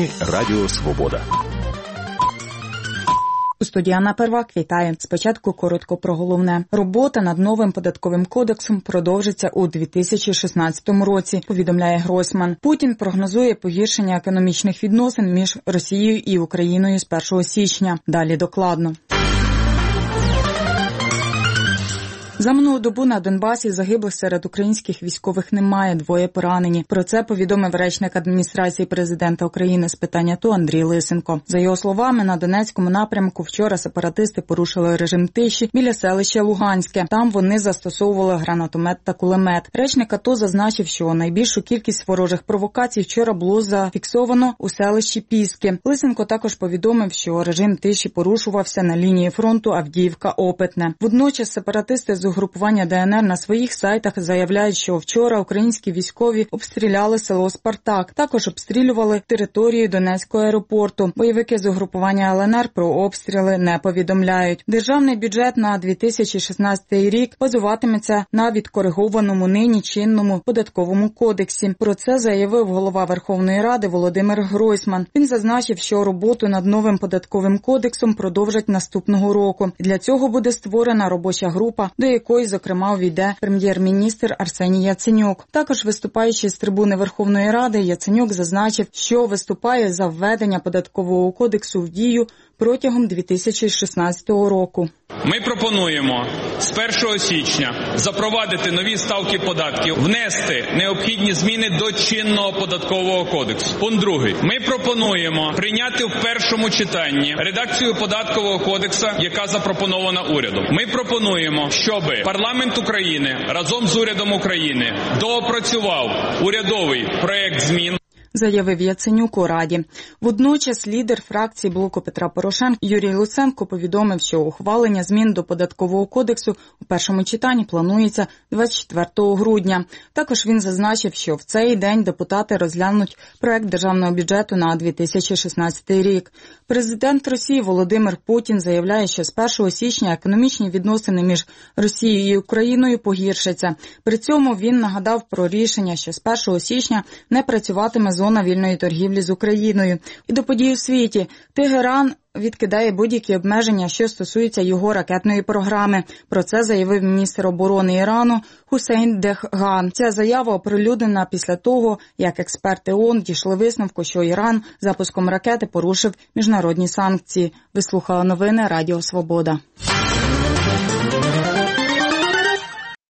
Радіо Свобода. У студії Анна Первак вітає. Спочатку коротко про головне. Робота над новим податковим кодексом продовжиться у 2016 році, повідомляє Гройсман. Путін прогнозує погіршення економічних відносин між Росією і Україною з 1 січня. Далі докладно. За минулу добу на Донбасі загиблих серед українських військових немає, 2 поранені. Про це повідомив речник адміністрації президента України з питань АТО Андрій Лисенко. За його словами, на Донецькому напрямку вчора сепаратисти порушили режим тиші біля селища Луганське. Там вони застосовували гранатомет та кулемет. Речник АТО зазначив, що найбільшу кількість ворожих провокацій вчора було зафіксовано у селищі Піски. Лисенко також повідомив, що режим тиші порушувався на лінії фронту Авдіївка-Опитне. Водночас сепаратисти з угрупування ДНР на своїх сайтах заявляють, що вчора українські військові обстріляли село Спартак. Також обстрілювали територію Донецького аеропорту. Бойовики з угрупування ЛНР про обстріли не повідомляють. Державний бюджет на 2016 рік базуватиметься на відкоригованому нині чинному податковому кодексі. Про це заявив голова Верховної Ради Володимир Гройсман. Він зазначив, що роботу над новим податковим кодексом продовжать наступного року. Для цього буде створена робоча група, до якої, зокрема, увійде прем'єр-міністр Арсеній Яценюк. Також, виступаючи з трибуни Верховної Ради, Яценюк зазначив, що виступає за введення податкового кодексу в дію протягом 2016 року. Ми пропонуємо з 1 січня запровадити нові ставки податків, внести необхідні зміни до чинного податкового кодексу. Пункт 2. Ми пропонуємо прийняти в першому читанні редакцію податкового кодексу, яка запропонована урядом. Ми пропонуємо, щоб парламент України разом з урядом України доопрацював урядовий проект змін, заявив Яценюк у Раді. Водночас лідер фракції блоку Петра Порошенка Юрій Луценко повідомив, що ухвалення змін до податкового кодексу у першому читанні планується 24 грудня. Також він зазначив, що в цей день депутати розглянуть проект державного бюджету на 2016 рік. Президент Росії Володимир Путін заявляє, що з 1 січня економічні відносини між Росією і Україною погіршаться. При цьому він нагадав про рішення, що з 1 січня не працюватиме зона вільної торгівлі з Україною. І до подій у світі. Тегеран відкидає будь-які обмеження, що стосуються його ракетної програми. Про це заявив міністр оборони Ірану Хусейн Дехган. Ця заява оприлюднена після того, як експерти ООН дійшли висновку, що Іран запуском ракети порушив міжнародні санкції. Ви слухали новини Радіо Свобода.